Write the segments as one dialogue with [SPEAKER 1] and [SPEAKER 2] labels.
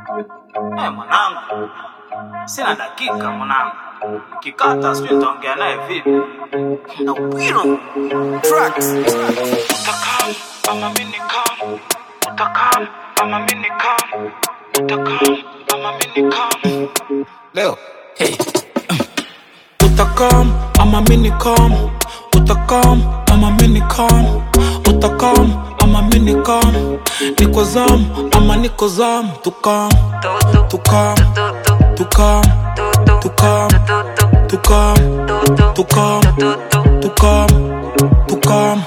[SPEAKER 1] Mwanangu, sina dakika mwanangu. Kikata sijui nitaongea naye vipi. Na upiro tracks. Utakam ama mimi nikam. Utakam ama mimi nikam. Utakam ama mimi nikam. Leo hey. Utakam ama mimi nikam. Utakam ama mimi nikam. Utakam ama mimi nikam. Niko zam ama niko zam. Tukam Tukam Tukam Tukam Tukam Tukam Tukam Tukam.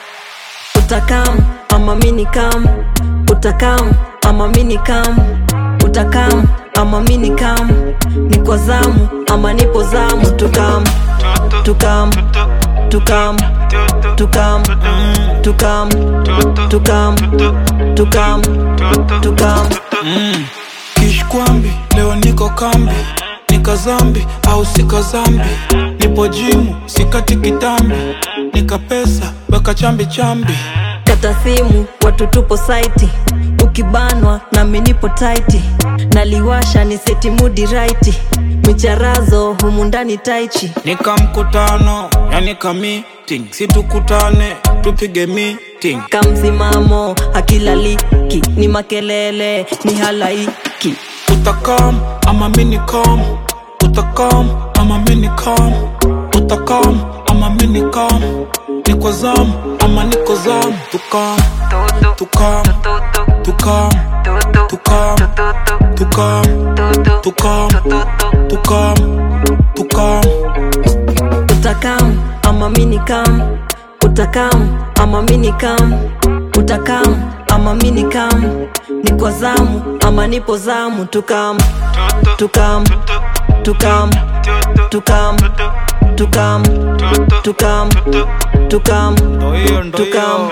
[SPEAKER 2] Utakam ama mimi nikam. Utakam ama mimi nikam. Utakam ama mimi nikam. Niko zamu ama nipo zamu. Tukam Tukam Tukam Tukam Tukam Tukam Tukam Tukam.
[SPEAKER 1] Kishkwambi leo niko kambi. Nika zambi au sika zambi. Nipo jimu sikati kitambi. Nika pesa weka chambi chambi.
[SPEAKER 2] Kata simu watu tupo site. Ukibanwa na mimi nipo tight. Naliwasha ni seti mood right. Micharazo humu ndani taichi.
[SPEAKER 1] Nika mkutano yani ka meeting. Situkutane tupige meeting.
[SPEAKER 2] Kamsimamo hakilaliki. Ni makelele ni halaiki.
[SPEAKER 1] Utakam ama mimi nikam. Utakam ama mimi nikam. Utakam ama mimi nikam. Niko zam ama niko zam. Tukam Tukam Tukam Tukam Tukam Tukam Tukam Tukam.
[SPEAKER 2] Utakam ama mimi nikam. Utakam ama mimi nikam. Utakam ama mimi nikam. Niko zamu ama nipo zamu. Tukam Tukam Tukam Tukam Tukam Tukam Tukam Tukam.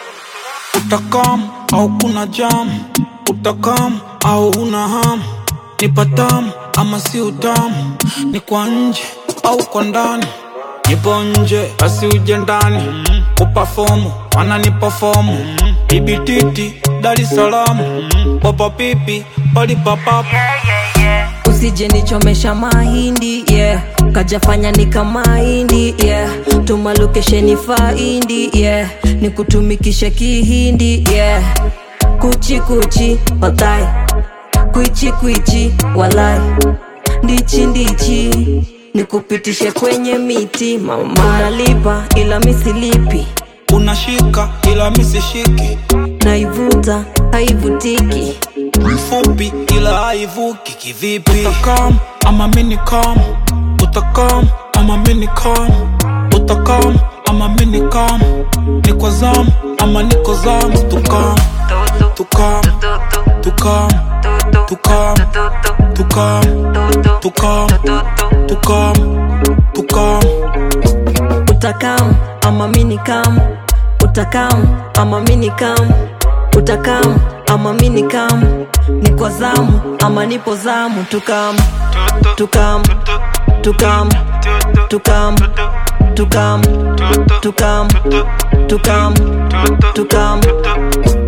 [SPEAKER 1] Utakam au kuna jam. Utakam au una ham. Nipa tamu ama si utamu. Ni kwa nje au kwa ndani. Nipo nje basi uje ndani. Upafomu wana nipafomu. Bibi titi Dar es Salaam. Papa pipi pali papapa.
[SPEAKER 2] Usije nichomesha mahindi yeah. Kajafanya nikamahindi yeah. Tuma location faindi yeah. Nikutumikishe kihindi yeah. Kuchi kuchi walai. Kuichi kuichi walai. Ndichi ndichi nikupitishe kwenye miti. Mama nalipa ila misilipi.
[SPEAKER 1] Unashika ila misishiki.
[SPEAKER 2] Naivuta haivutiki.
[SPEAKER 1] Mfupi ila haivuki kivipi. Utakam ama mimi nikam. Utakam ama mimi nikam. Utakam ama mimi nikam. Niko zam ama niko zam. Tukam Tukam Tukam Tukam Tukam Tukam Tukam Tukam.
[SPEAKER 2] Utakam ama mimi nikam. Utakam ama mimi nikam. Utakam ama mimi nikam. Niko zamu ama nipo zamu. Tukam Tukam Tukam Tukam Tukam Tukam Tukam Tukam.